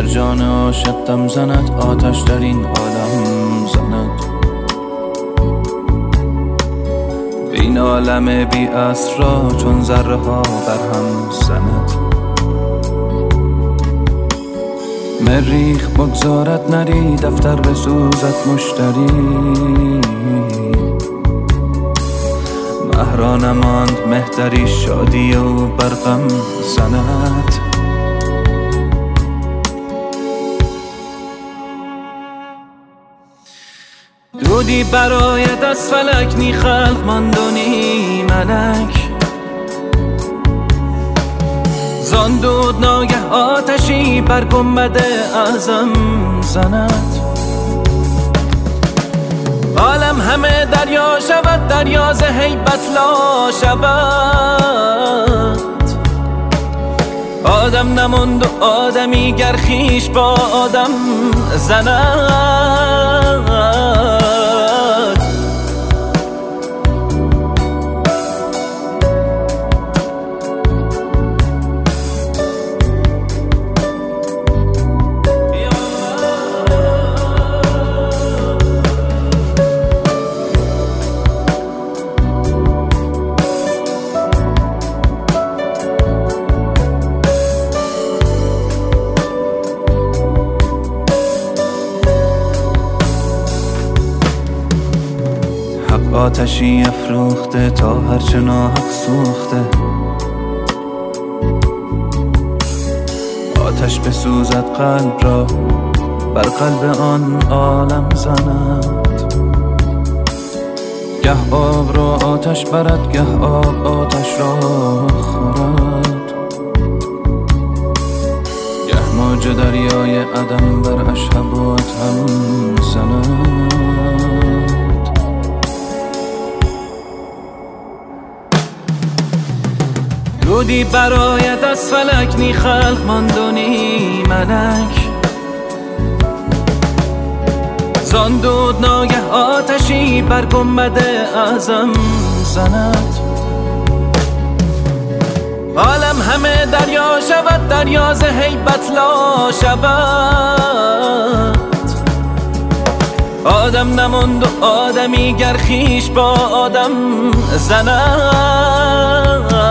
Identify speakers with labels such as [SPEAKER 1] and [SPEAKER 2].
[SPEAKER 1] در جان عاشق دم زند، آتش در این عالم زند. این عالم بی اسرا چون ذره ها برهم زند. مریخ بگذارد نری، دفتر بسوزد مشتری. مهرا نماند مهتری، شادی و برقم زند. دودی برایت از فلک، نی خلق ماند و نی ملک. زان دود ناگه آتشی بر گنبد اعظم زند. عالم همه دریا شود، دریا ز هیبت لا شود. آدم نماند و آدمی گر خویش با آدم زند. آتشی افروخته تا هرچه ناحق سوخته. آتش بسوزد قلب را، بر قلب آن عالم زند. گه آب را آتش برد، گه آب آتش را خورد. گه موج دریای عدم بر اشهب و ادهم زند. دودی برایت از فلک، نی خلق ماند و نی ملک. زان دود ناگه آتشی بر گنبد اعظم زند. عالم همه دریا شود، دریا ز هیبت لا شود. آدم نماند و آدمی گر خویش با آدم زند.